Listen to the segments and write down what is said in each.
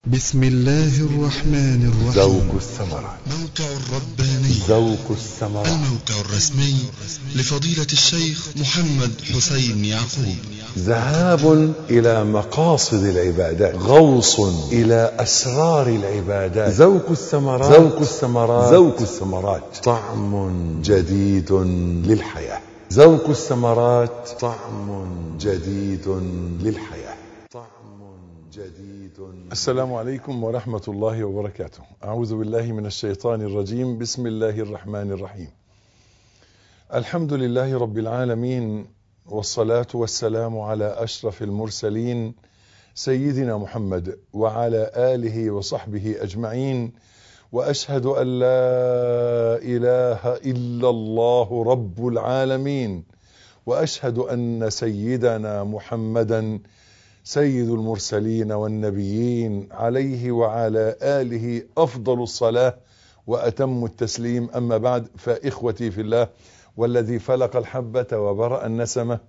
بسم الله الرحمن الرحيم. ذوق الثمرات. موقع الرباني. ذوق الثمرات. الموقع الرسمي لفضيلة الشيخ محمد حسين يعقوب. ذهاب إلى مقاصد العبادات، غوص إلى أسرار العبادات. ذوق الثمرات. ذوق الثمرات. ذوق الثمرات، طعم جديد للحياة. ذوق الثمرات، طعم جديد للحياة. طعم جديد. السلام عليكم ورحمة الله وبركاته. أعوذ بالله من الشيطان الرجيم. بسم الله الرحمن الرحيم. الحمد لله رب العالمين، والصلاة والسلام على أشرف المرسلين سيدنا محمد وعلى آله وصحبه أجمعين. وأشهد أن لا إله إلا الله رب العالمين، وأشهد أن سيدنا محمدا سيد المرسلين والنبيين، عليه وعلى آله أفضل الصلاة وأتم التسليم. أما بعد، فإخوتي في الله والذي فلق الحبة وبرأ النسمة،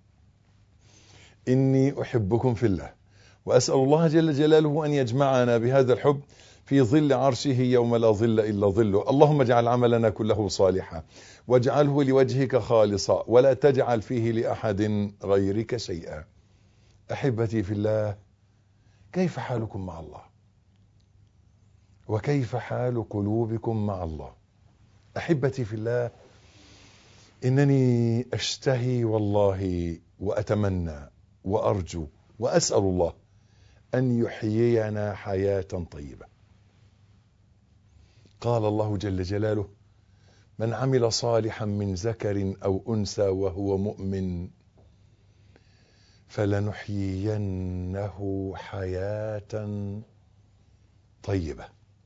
إني أحبكم في الله، وأسأل الله جل جلاله أن يجمعنا بهذا الحب في ظل عرشه يوم لا ظل إلا ظله. اللهم اجعل عملنا كله صالحا، واجعله لوجهك خالصا، ولا تجعل فيه لأحد غيرك شيئا. أحبتي في الله، كيف حالكم مع الله؟ وكيف حال قلوبكم مع الله؟ أحبتي في الله، إنني أشتهي والله وأتمنى وأرجو وأسأل الله أن يحيينا حياة طيبة. قال الله جل جلاله: من عمل صالحا من ذكر أو أنثى وهو مؤمن فلنحيينه حياة طيبة.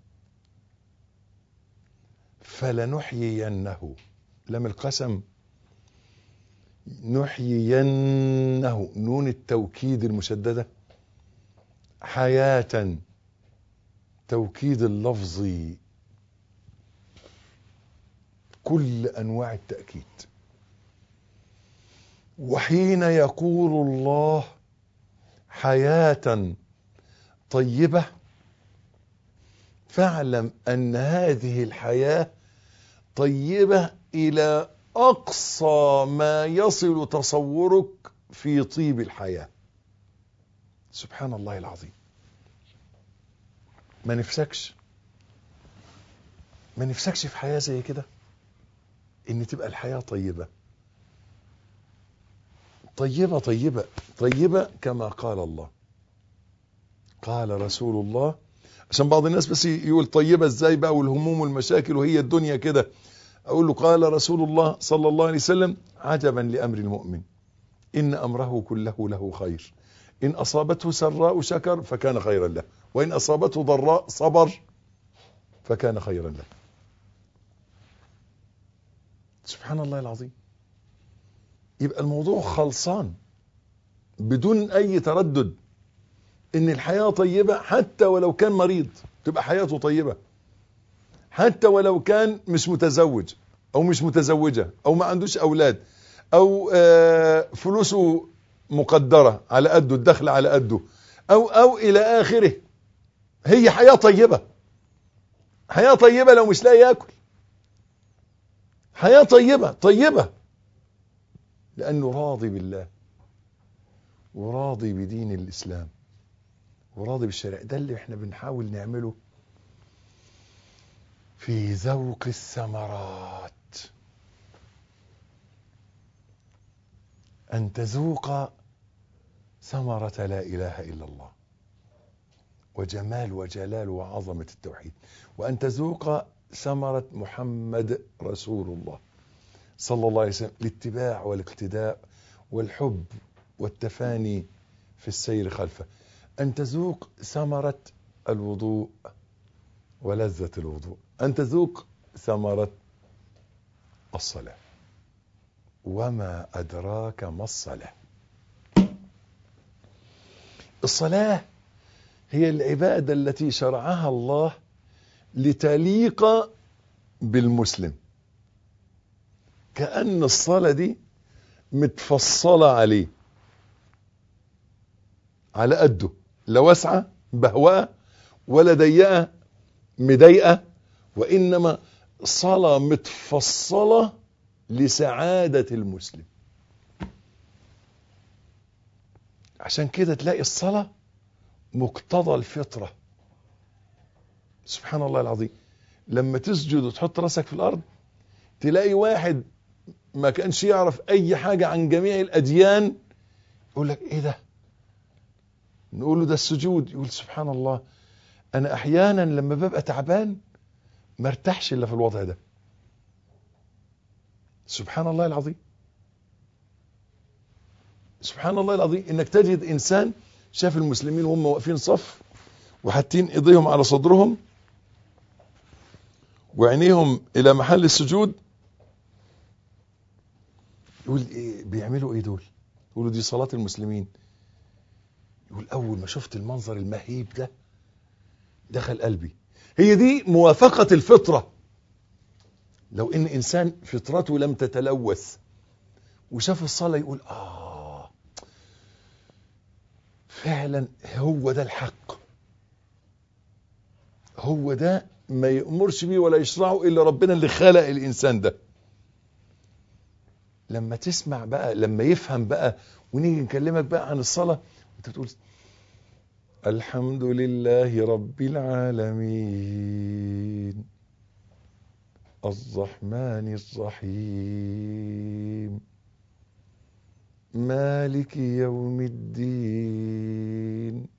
فلنحيينه، لم القسم، نحيينه، نون التوكيد المشددة، حياة توكيد اللفظي، كل أنواع التأكيد. وحين يقول الله حياة طيبة، فاعلم أن هذه الحياة طيبة إلى أقصى ما يصل تصورك في طيب الحياة. سبحان الله العظيم. ما نفسكش في حياة زي كده، إن تبقى الحياة طيبة طيبة طيبة طيبة كما قال الله، قال رسول الله. عشان بعض الناس بس يقول طيبة ازاي بقى، والهموم والمشاكل وهي الدنيا كده، اقول له قال رسول الله صلى الله عليه وسلم: عجبا لأمر المؤمن، إن أمره كله له خير، إن أصابته سراء شكر فكان خيرا له، وإن أصابته ضراء صبر فكان خيرا له. سبحان الله العظيم. يبقى الموضوع خلصان بدون أي تردد، إن الحياة طيبة حتى ولو كان مريض، تبقى حياته طيبة، حتى ولو كان مش متزوج أو مش متزوجة أو ما عندوش أولاد أو فلوسه مقدرة على قده، الدخل على قده، أو إلى آخره. هي حياة طيبة، حياة طيبة لو مش لاقي ياكل، حياة طيبة طيبة لأنه راضي بالله وراضي بدين الإسلام وراضي بالشريعة. ده اللي احنا بنحاول نعمله في ذوق الثمرات. أن تذوق ثمرة لا إله إلا الله، وجمال وجلال وعظمة التوحيد، وأن تذوق ثمرة محمد رسول الله صلى الله عليه وسلم، الاتباع والاقتداء والحب والتفاني في السير خلفه. أن تذوق ثمرة الوضوء ولذة الوضوء، أن تذوق ثمرة الصلاة. وما أدراك ما الصلاة؟ الصلاة هي العبادة التي شرعها الله لتليق بالمسلم. كأن الصلاة دي متفصلة عليه، على قده، لا واسعة بهواه ولا ضيقة مضايقة، وإنما صلاة متفصلة لسعادة المسلم. عشان كده تلاقي الصلاة مقتضى الفطرة. سبحان الله العظيم، لما تسجد وتحط راسك في الأرض تلاقي واحد ما كانش يعرف أي حاجة عن جميع الأديان يقول لك إيه ده؟ نقول له ده السجود، يقول سبحان الله، أنا أحيانا لما ببقى تعبان ما ارتاحش إلا في الوضع ده. سبحان الله العظيم، سبحان الله العظيم، إنك تجد إنسان شاف المسلمين وهم واقفين صف وحاطين إيديهم على صدرهم وعينيهم إلى محل السجود، يقول إيه بيعملوا إيه دول؟ يقولوا دي صلاة المسلمين. يقول أول ما شفت المنظر المهيب ده دخل قلبي. هي دي موافقة الفطرة. لو إن إنسان فطرته لم تتلوث وشاف الصلاة يقول فعلا هو ده الحق، هو ده ما يأمرش بيه ولا يشرعه إلا ربنا اللي خلق الإنسان ده. لما تسمع بقى، لما يفهم بقى، ونيجي نكلمك بقى عن الصلاة انت بتقول الحمد لله رب العالمين الرحمن الرحيم مالك يوم الدين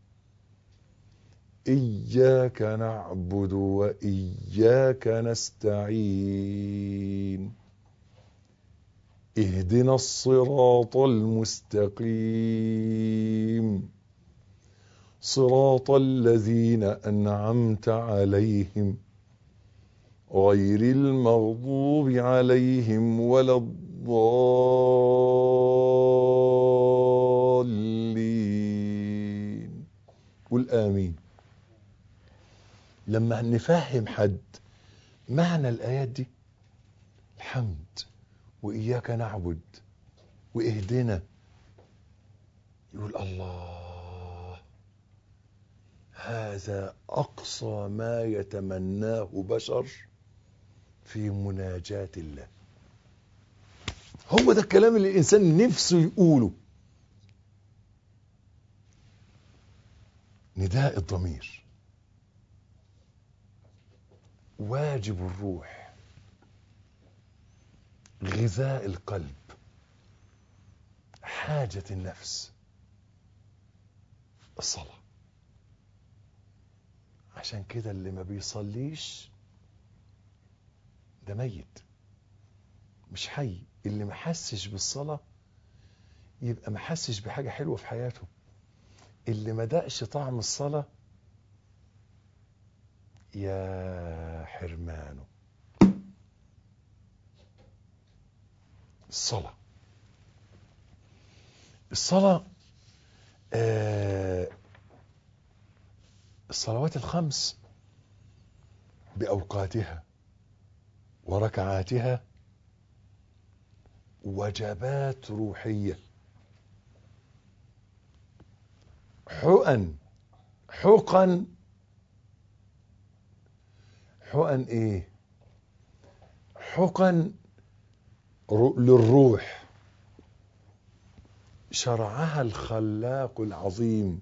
إياك نعبد وإياك نستعين اهدنا الصراط المستقيم صراط الذين أنعمت عليهم غير المغضوب عليهم ولا الضالين. قل آمين. لما نفهم حد معنى الآيات دي، الحمد وإياك نعبد وإهدنا، يقول الله، هذا أقصى ما يتمناه بشر في مناجاة الله. هو ده الكلام اللي الإنسان نفسه يقوله. نداء الضمير، واجب الروح، غذاء القلب، حاجة النفس، الصلاة. عشان كده اللي ما بيصليش ده ميت مش حي. اللي ما حسش بالصلاة يبقى ما حسش بحاجة حلوة في حياته. اللي ما دقش طعم الصلاة يا حرمانه. الصلاة الصلوات الخمس بأوقاتها وركعاتها وجبات روحية، حقن ايه؟ حقن للروح شرعها الخلاق العظيم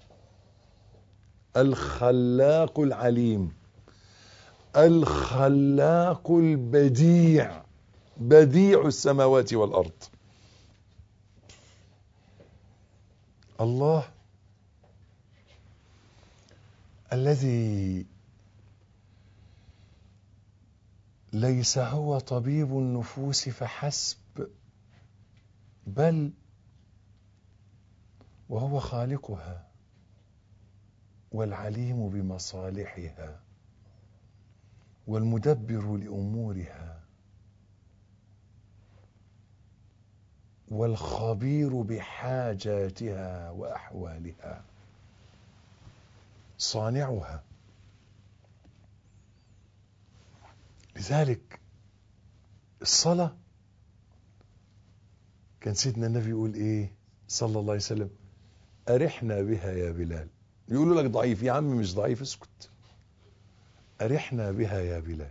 الخلاق العليم الخلاق البديع، بديع السماوات والأرض. الله الذي ليس هو طبيب النفوس فحسب، بل وهو خالقها والعليم بمصالحها والمدبر لأمورها والخبير بحاجاتها وأحوالها، صانعها. لذلك الصلاة كان سيدنا النبي يقول ايه صلى الله عليه وسلم؟ أرحنا بها يا بلال. يقولوا لك ضعيف. يا عم مش ضعيف، اسكت. أرحنا بها يا بلال.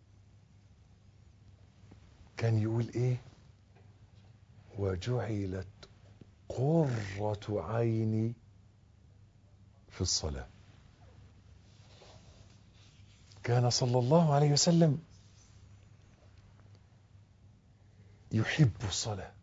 كان يقول ايه؟ وجعلت قرة عيني في الصلاة. كان صلى الله عليه وسلم يحب الصلاة،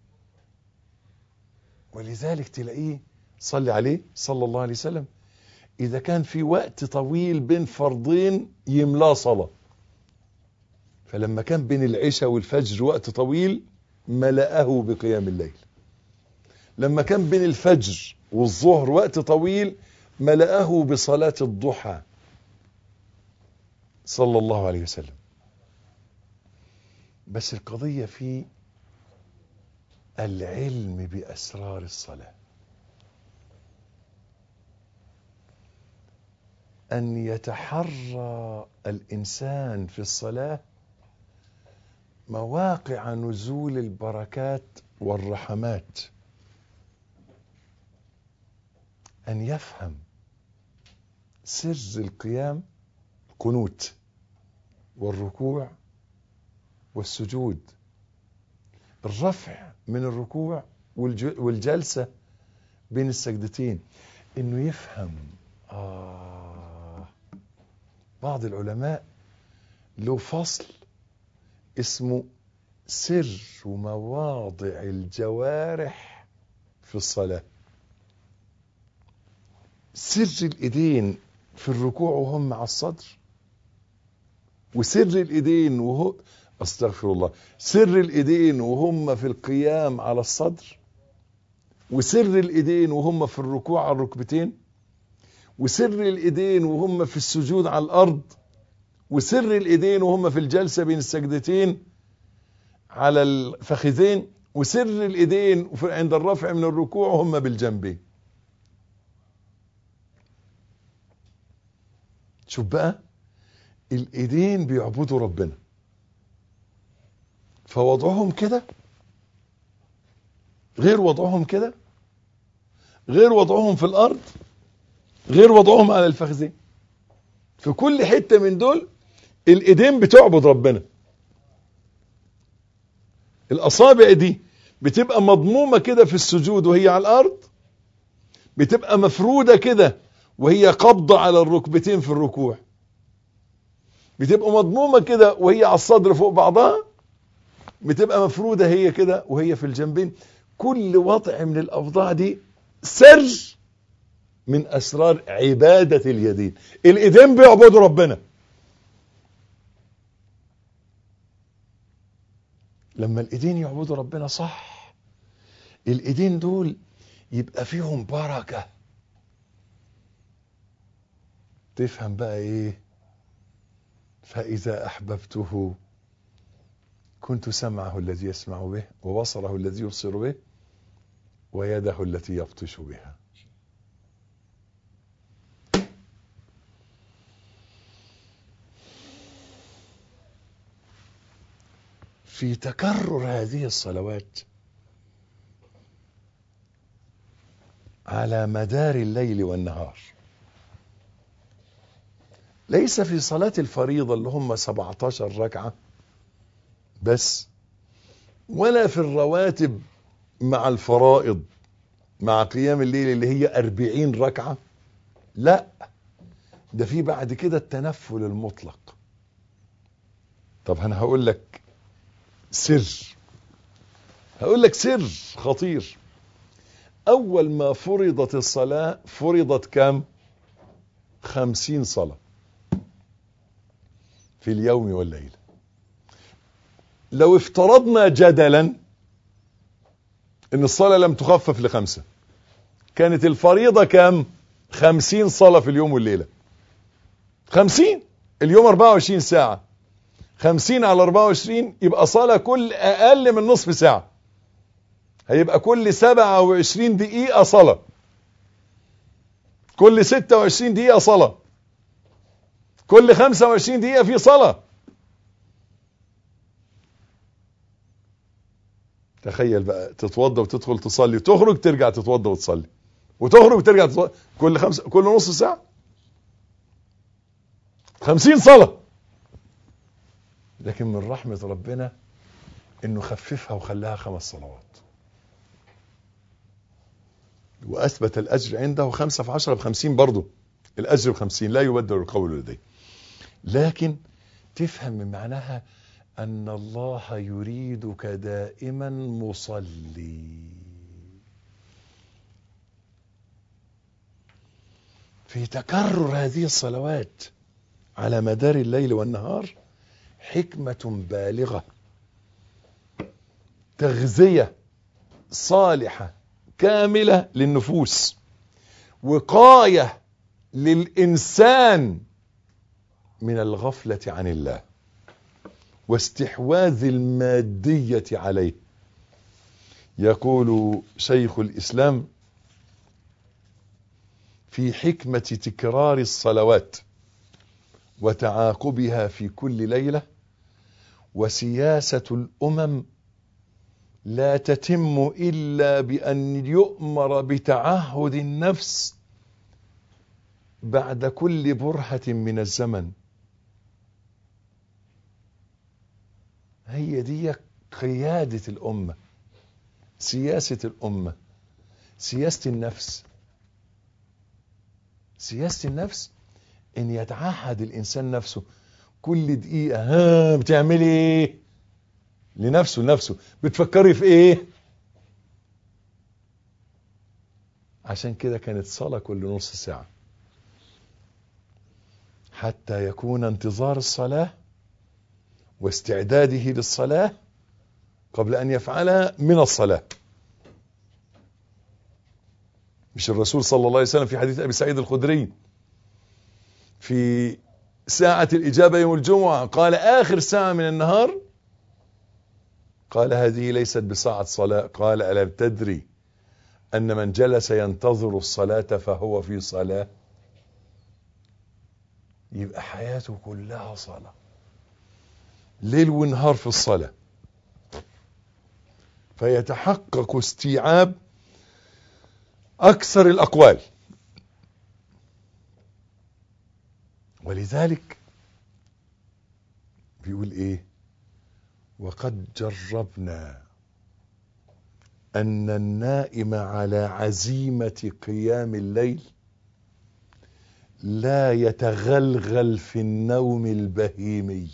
ولذلك تلاقيه صلي عليه صلى الله عليه وسلم إذا كان في وقت طويل بين فرضين يملاه صلاة. فلما كان بين العشاء والفجر وقت طويل ملأه بقيام الليل. لما كان بين الفجر والظهر وقت طويل ملأه بصلاة الضحى صلى الله عليه وسلم. بس القضية في العلم بأسرار الصلاة، أن يتحرى الإنسان في الصلاة مواقع نزول البركات والرحمات، أن يفهم سر القيام، القنوت والركوع والسجود، الرفع من الركوع والجلسة بين السجدتين، إنه يفهم. بعض العلماء له فصل اسمه سر مواضع الجوارح في الصلاة. سر الإيدين في الركوع وهم مع الصدر، وسر الإيدين وهو أستغفر الله، سر الإيدين وهم في القيام على الصدر، وسر الإيدين وهم في الركوع على الركبتين، وسر الإيدين وهم في السجود على الأرض، وسر الإيدين وهم في الجلسة بين السجدتين على الفخذين، وسر الإيدين عند الرفع من الركوع وهم بالجنبين. شوف بقى، الإيدين بيعبدوا ربنا، فوضعهم كده غير وضعهم كده، غير وضعهم في الأرض، غير وضعهم على الفخذين. في كل حتة من دول الإيدين بتعبد ربنا. الأصابع دي بتبقى مضمومة كده في السجود وهي على الأرض، بتبقى مفرودة كده وهي قبضة على الركبتين في الركوع، بتبقى مضمومة كده وهي على الصدر فوق بعضها، بتبقى مفرودة هي كده وهي في الجنبين. كل وضع من الأوضاع دي سر من أسرار عبادة اليدين. الإيدين بيعبدوا ربنا. لما الإيدين يعبدوا ربنا صح، الإيدين دول يبقى فيهم بركة. تفهم بقى إيه؟ فإذا أحببته كنت سمعه الذي يسمع به، وبصره الذي يبصر به، ويده التي يبطش بها. في تكرر هذه الصلوات على مدار الليل والنهار، ليس في صلاة الفريضة اللي هم 17 ركعة بس، ولا في الرواتب مع الفرائض مع قيام الليل اللي هي 40 ركعة، لا، ده في بعد كده التنفل المطلق. طب أنا هقول لك سر، هقول لك سر خطير. أول ما فرضت الصلاة فرضت كام؟ 50 صلاة في اليوم والليلة. لو افترضنا جدلا ان الصلاة لم تخفف ل5، كانت الفريضة كام؟ 50 صلاة في اليوم والليلة. 50 اليوم 24 ساعة، 50 على 24 يبقى صلاة كل اقل من نصف ساعة، هيبقى كل 27 دقيقة صلاة، كل 26 دقيقة صلاة، كل 25 دقيقة في صلاة. تخيل بقى تتوضى وتدخل تصلي، تخرج ترجع تتوضى وتصلي، وتخرج وترجع كل نص ساعة 50 صلاة. لكن من رحمة ربنا انه خففها وخلاها 5 صلوات، واثبت الاجر عنده 5 في 10 ب50 برضه، الاجر ب50 لا يبدل القول لديه. لكن تفهم من معناها ان الله يريدك دائما مصلي. في تكرر هذه الصلوات على مدار الليل والنهار حكمة بالغة، تغذية صالحة كاملة للنفوس، وقاية للإنسان من الغفلة عن الله واستحواذ المادية عليه. يقول شيخ الإسلام في حكمة تكرار الصلوات وتعاقبها في كل ليلة: وسياسة الأمم لا تتم إلا بأن يؤمر بتعهد النفس بعد كل برهة من الزمن. هي دي قيادة الأمة، سياسة الأمة، سياسة النفس. سياسة النفس ان يتعهد الانسان نفسه كل دقيقة، بتعملي ايه لنفسه بتفكري في ايه. عشان كده كانت صلاة كل نص ساعة، حتى يكون انتظار الصلاة واستعداده للصلاة قبل ان يفعلها من الصلاة. مش الرسول صلى الله عليه وسلم في حديث ابي سعيد الخدري في ساعة الإجابة يوم الجمعة قال: آخر ساعة من النهار، قال: هذه ليست بساعة صلاة. قال: ألم تدري أن من جلس ينتظر الصلاة فهو في صلاة؟ يبقى حياته كلها صلاة، ليل ونهار في الصلاة، فيتحقق استيعاب أكثر الأقوال. ولذلك بيقول ايه: وقد جربنا ان النائم على عزيمة قيام الليل لا يتغلغل في النوم البهيمي،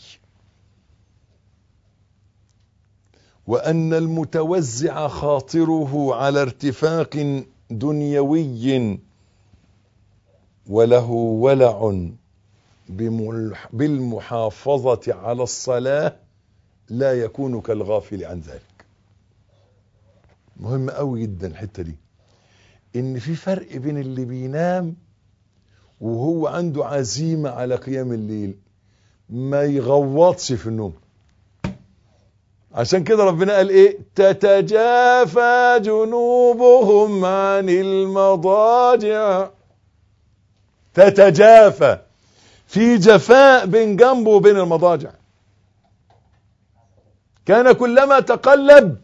وان المتوزع خاطره على ارتفاق دنيوي وله ولع بالمحافظة على الصلاة لا يكون كالغافل عن ذلك. مهم قوي جدا الحتة دي، ان في فرق بين اللي بينام وهو عنده عزيمة على قيام الليل، ما يغوطش في النوم. عشان كده ربنا قال ايه: تتجافى جنوبهم عن المضاجع. تتجافى، في جفاء بين جنبه وبين المضاجع. كان كلما تقلب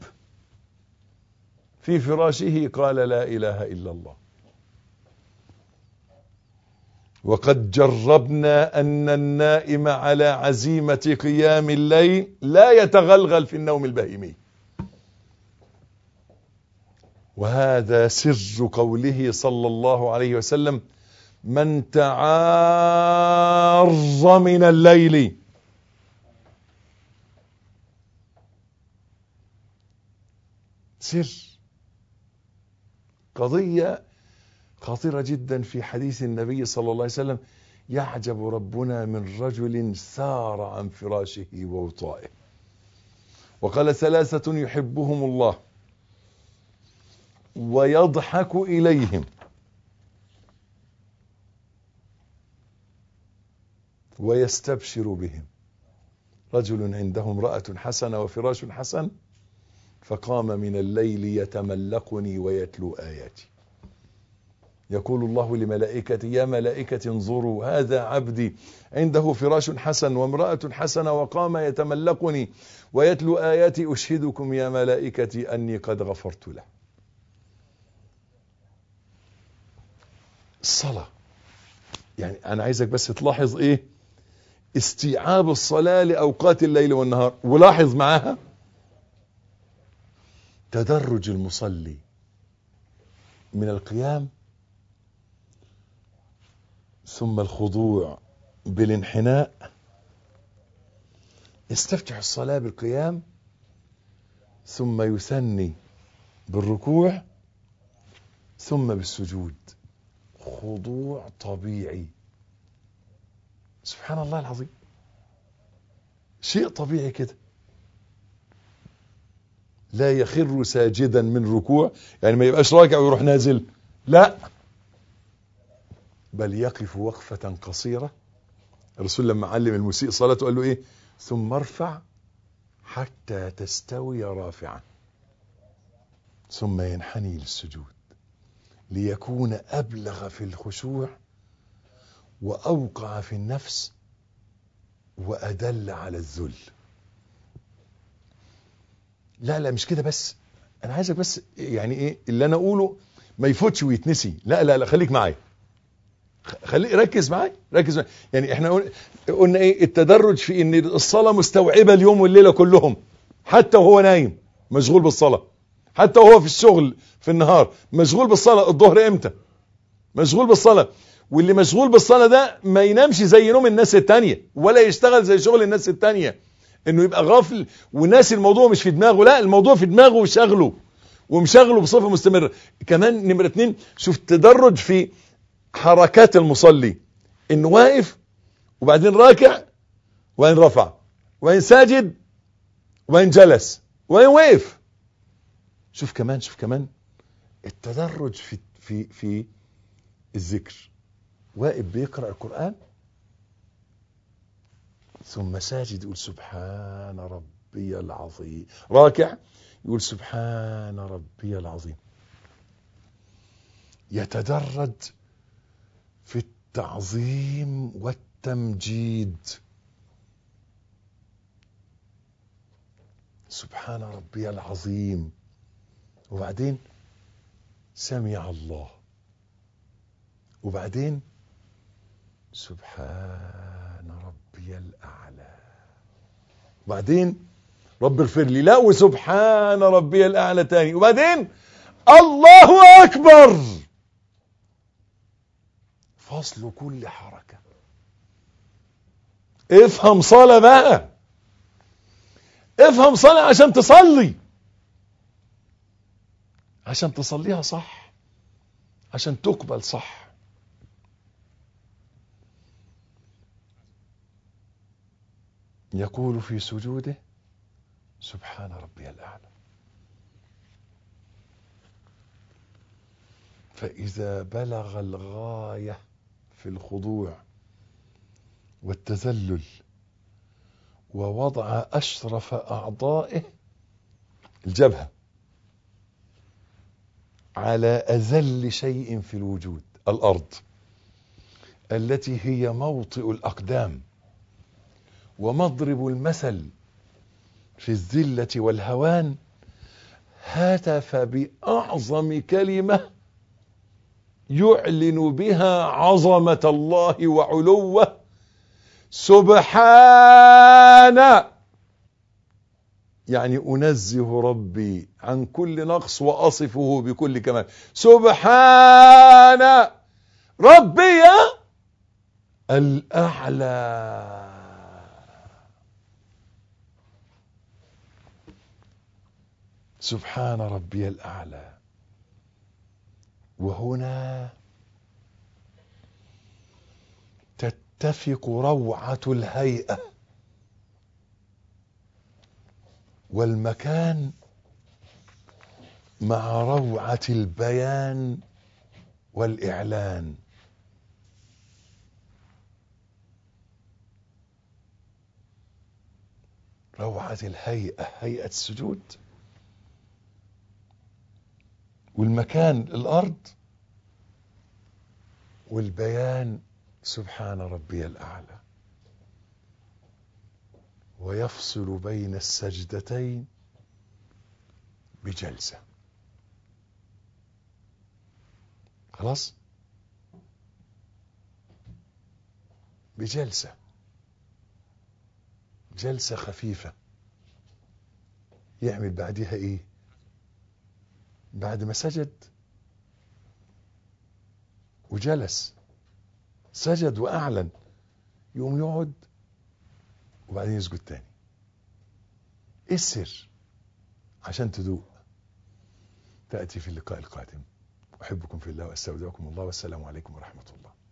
في فراشه قال: لا إله إلا الله. وقد جربنا أن النائم على عزيمة قيام الليل لا يتغلغل في النوم البهيمي. وهذا سر قوله صلى الله عليه وسلم: من تعارض من الليل سر. قضية خطيرة جدا في حديث النبي صلى الله عليه وسلم: يعجب ربنا من رجل سار عن فراشه ووطائه. وقال: 3 يحبهم الله ويضحك إليهم ويستبشر بهم: رجل عنده امرأة حسنة وفراش حسن فقام من الليل يتملقني ويتلو آياتي. يقول الله لملائكته: يا ملائكة انظروا هذا عبدي عنده فراش حسن وامرأة حسنة وقام يتملقني ويتلو آياتي، أشهدكم يا ملائكتي أني قد غفرت له. الصلاة. يعني انا عايزك بس تلاحظ ايه استيعاب الصلاة لأوقات الليل والنهار، ولاحظ معاها تدرج المصلي من القيام ثم الخضوع بالانحناء، يستفتح الصلاة بالقيام ثم يثني بالركوع ثم بالسجود، خضوع طبيعي. سبحان الله العظيم، شيء طبيعي كده. لا يخر ساجدا من ركوع، يعني ما يبقاش راكع ويروح نازل، لا، بل يقف وقفة قصيرة. الرسول لما علم المسيء صلاته قال له ايه؟ ثم ارفع حتى تستوي رافعا ثم ينحني للسجود، ليكون أبلغ في الخشوع وأوقع في النفس وأدل على الذل. لا مش كده بس، أنا عايزك بس يعني إيه اللي أنا أقوله ما يفوتش ويتنسي. لا خليك معايا، ركز معايا. يعني احنا قلنا ايه التدرج في ان الصلاة مستوعبة اليوم والليلة كلهم، حتى وهو نايم مشغول بالصلاة، حتى وهو في الشغل في النهار مشغول بالصلاة. الظهر امتى مشغول بالصلاة، واللي مشغول بالصلاة ده ما ينامش زي نوم الناس التانية، ولا يشتغل زي شغل الناس التانية، انه يبقى غافل وناسي الموضوع مش في دماغه. لا، الموضوع في دماغه وشغله ومشغله بصفة مستمرة. كمان نمرة 2، شوف تدرج في حركات المصلي، انه واقف وبعدين راكع وبعدين رفع وبعدين ساجد وبعدين جلس وبعدين وقف. شوف كمان التدرج في الذكر. واقف بيقرأ القرآن ثم ساجد يقول سبحان ربي العظيم، راكع يقول سبحان ربي العظيم. يتدرج في التعظيم والتمجيد، سبحان ربي العظيم، وبعدين سمع الله، وبعدين سبحان ربي الأعلى، وبعدين رب اغفر لي، لا، وسبحان ربي الأعلى تاني، وبعدين الله أكبر. فصل كل حركة. افهم صلاة بقى، افهم صلاة عشان تصلي، عشان تصليها صح، عشان تقبل صح. يقول في سجوده سبحان ربي الأعلى. فإذا بلغ الغاية في الخضوع والتذلل ووضع أشرف أعضائه الجبهة على أذل شيء في الوجود، الأرض التي هي موطئ الأقدام ومضرب المثل في الذلة والهوان، هتف بأعظم كلمة يعلن بها عظمة الله وعلوه: سبحان، يعني أنزه ربي عن كل نقص وأصفه بكل كمال. سبحان ربي الأعلى. سبحان ربي الأعلى. وهنا تتفق روعة الهيئة والمكان مع روعة البيان والإعلان. روعة الهيئة، هيئة السجود، والمكان الأرض، والبيان سبحان ربي الأعلى. ويفصل بين السجدتين بجلسة. خلاص بجلسة خفيفة. يعمل بعدها ايه؟ بعد ما سجد وجلس، سجد واعلن، يقوم يقعد وبعدين يسجد تاني. ايه السر؟ عشان تدوق. تأتي في اللقاء القادم. أحبكم في الله وأستودعكم الله، والسلام عليكم ورحمة الله.